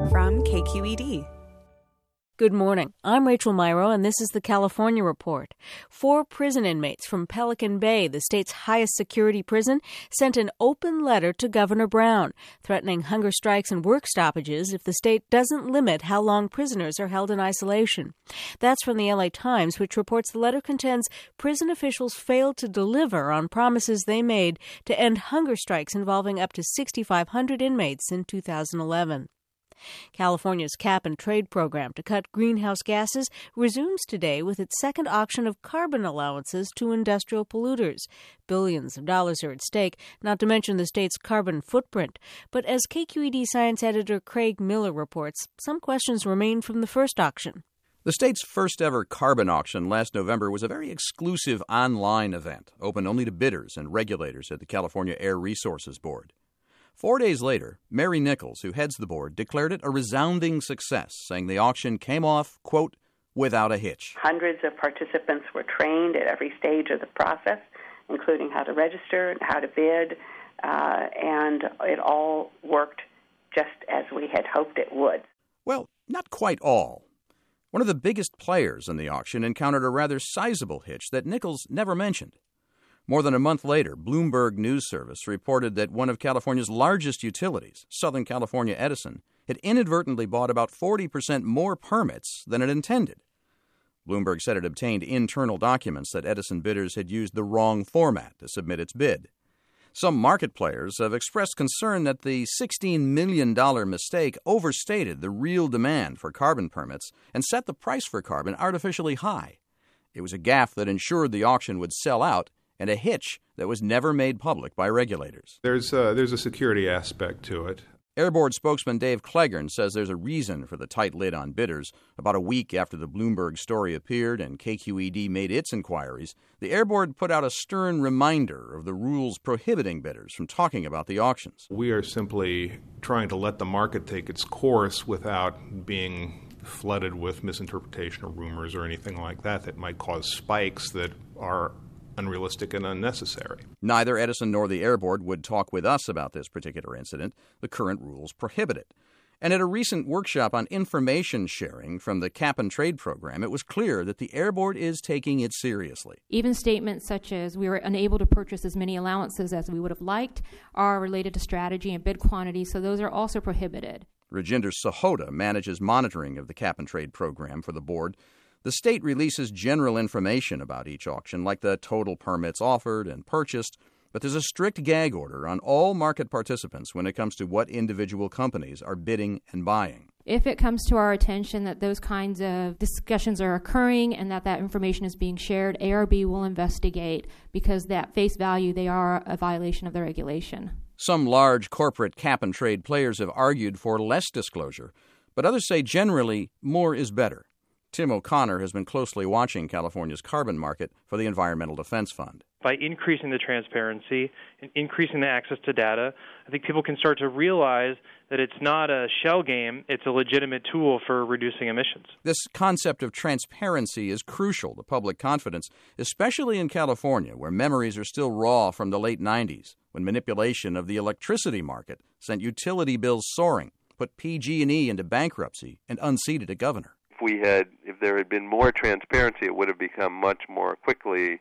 from KQED. Good morning. I'm Rachel Myro, and this is the California Report. 4 prison inmates from Pelican Bay, the state's highest security prison, sent an open letter to Governor Brown, threatening hunger strikes and work stoppages if the state doesn't limit how long prisoners are held in isolation. That's from the LA Times, which reports the letter contends prison officials failed to deliver on promises they made to end hunger strikes involving up to 6,500 inmates in 2011. California's cap-and-trade program to cut greenhouse gases resumes today with its second auction of carbon allowances to industrial polluters. Billions of dollars are at stake, not to mention the state's carbon footprint. But as KQED science editor Craig Miller reports, some questions remain from the first auction. The state's first-ever carbon auction last November was a very exclusive online event, open only to bidders and regulators at the California Air Resources Board. 4 days later, Mary Nichols, who heads the board, declared it a resounding success, saying the auction came off, quote, without a hitch. Hundreds of participants were trained at every stage of the process, including how to register and how to bid, and it all worked just as we had hoped it would. Well, not quite all. One of the biggest players in the auction encountered a rather sizable hitch that Nichols never mentioned. More than a month later, Bloomberg News Service reported that one of California's largest utilities, Southern California Edison, had inadvertently bought about 40% more permits than it intended. Bloomberg said it obtained internal documents that Edison bidders had used the wrong format to submit its bid. Some market players have expressed concern that the $16 million mistake overstated the real demand for carbon permits and set the price for carbon artificially high. It was a gaffe that ensured the auction would sell out, and a hitch that was never made public by regulators. There's a security aspect to it. Air Board spokesman Dave Clegern says there's a reason for the tight lid on bidders. About a week after the Bloomberg story appeared and KQED made its inquiries, the Air Board put out a stern reminder of the rules prohibiting bidders from talking about the auctions. We are simply trying to let the market take its course without being flooded with misinterpretation or rumors or anything like that might cause spikes that are unrealistic and unnecessary. Neither Edison nor the Air Board would talk with us about this particular incident. The current rules prohibit it. And at a recent workshop on information sharing from the cap-and-trade program, it was clear that the Air Board is taking it seriously. Even statements such as we were unable to purchase as many allowances as we would have liked are related to strategy and bid quantity, so those are also prohibited. Rajinder Sahota manages monitoring of the cap-and-trade program for the board. The state releases general information about each auction, like the total permits offered and purchased, but there's a strict gag order on all market participants when it comes to what individual companies are bidding and buying. If it comes to our attention that those kinds of discussions are occurring and that information is being shared, ARB will investigate because at face value they are a violation of the regulation. Some large corporate cap-and-trade players have argued for less disclosure, but others say generally more is better. Tim O'Connor has been closely watching California's carbon market for the Environmental Defense Fund. By increasing the transparency and increasing the access to data, I think people can start to realize that it's not a shell game, it's a legitimate tool for reducing emissions. This concept of transparency is crucial to public confidence, especially in California, where memories are still raw from the late 90s, when manipulation of the electricity market sent utility bills soaring, put PG&E into bankruptcy, and unseated a governor. If there had been more transparency, it would have become much more quickly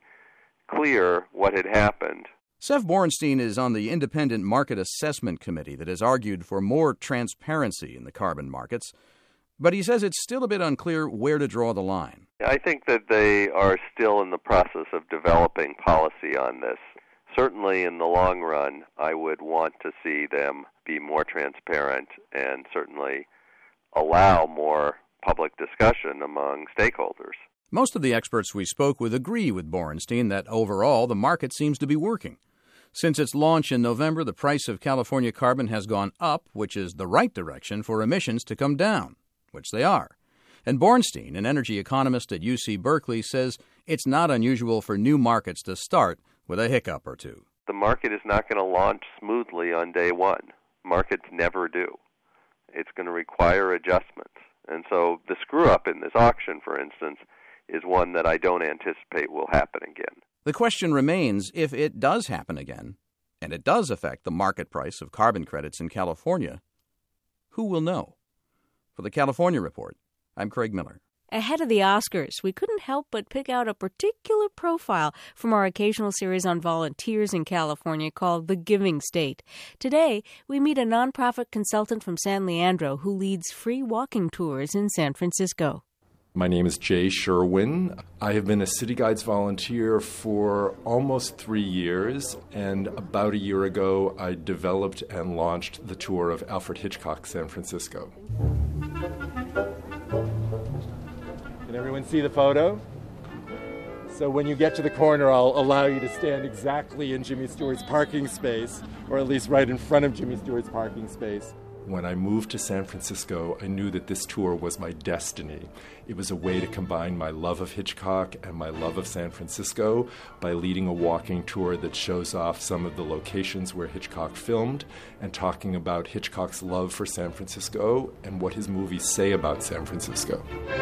clear what had happened. Sev Borenstein is on the Independent Market Assessment Committee that has argued for more transparency in the carbon markets, but he says it's still a bit unclear where to draw the line. I think that they are still in the process of developing policy on this. Certainly in the long run, I would want to see them be more transparent and certainly allow more public discussion among stakeholders. Most of the experts we spoke with agree with Borenstein that overall the market seems to be working. Since its launch in November, the price of California carbon has gone up, which is the right direction for emissions to come down, which they are. And Borenstein, an energy economist at UC Berkeley, says it's not unusual for new markets to start with a hiccup or two. The market is not going to launch smoothly on day one. Markets never do. It's going to require adjustments. And so the screw-up in this auction, for instance, is one that I don't anticipate will happen again. The question remains, if it does happen again, and it does affect the market price of carbon credits in California, who will know? For the California Report, I'm Craig Miller. Ahead of the Oscars, we couldn't help but pick out a particular profile from our occasional series on volunteers in California called The Giving State. Today, we meet a nonprofit consultant from San Leandro who leads free walking tours in San Francisco. My name is Jay Sherwin. I have been a City Guides volunteer for almost 3 years, and about a year ago, I developed and launched the tour of Alfred Hitchcock's San Francisco. Can everyone see the photo? So when you get to the corner, I'll allow you to stand exactly in Jimmy Stewart's parking space, or at least right in front of Jimmy Stewart's parking space. When I moved to San Francisco, I knew that this tour was my destiny. It was a way to combine my love of Hitchcock and my love of San Francisco by leading a walking tour that shows off some of the locations where Hitchcock filmed and talking about Hitchcock's love for San Francisco and what his movies say about San Francisco.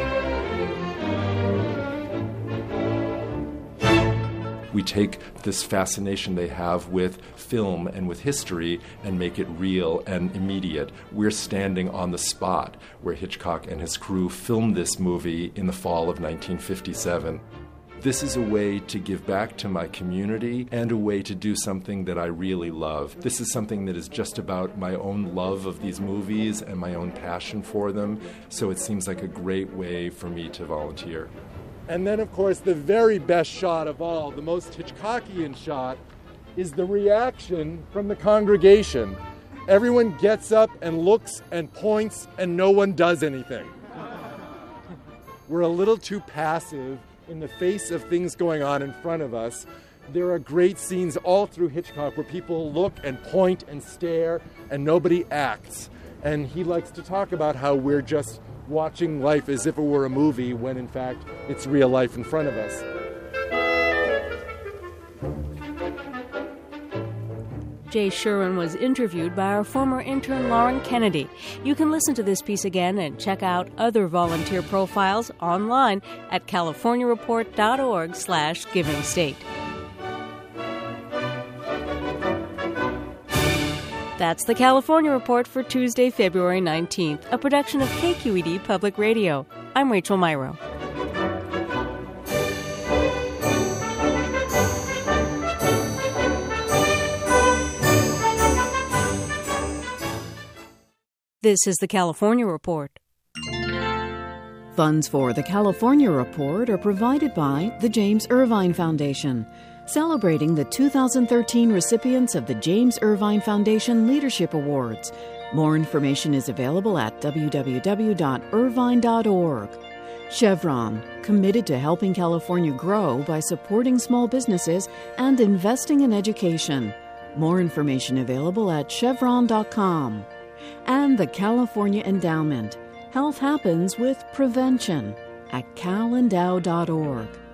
We take this fascination they have with film and with history and make it real and immediate. We're standing on the spot where Hitchcock and his crew filmed this movie in the fall of 1957. This is a way to give back to my community and a way to do something that I really love. This is something that is just about my own love of these movies and my own passion for them, so it seems like a great way for me to volunteer. And then, of course, the very best shot of all, the most Hitchcockian shot, is the reaction from the congregation. Everyone gets up and looks and points, and no one does anything. We're a little too passive in the face of things going on in front of us. There are great scenes all through Hitchcock where people look and point and stare, and nobody acts. And he likes to talk about how we're just watching life as if it were a movie when in fact it's real life in front of us. Jay Sherwin was interviewed by our former intern Lauren Kennedy. You can listen to this piece again and check out other volunteer profiles online at californiareport.org/givingstate. That's the California Report for Tuesday, February 19th, a production of KQED Public Radio. I'm Rachel Myrow. This is the California Report. Funds for the California Report are provided by the James Irvine Foundation, celebrating the 2013 recipients of the James Irvine Foundation Leadership Awards. More information is available at www.irvine.org. Chevron, committed to helping California grow by supporting small businesses and investing in education. More information available at chevron.com. And the California Endowment. Health happens with prevention at calendow.org.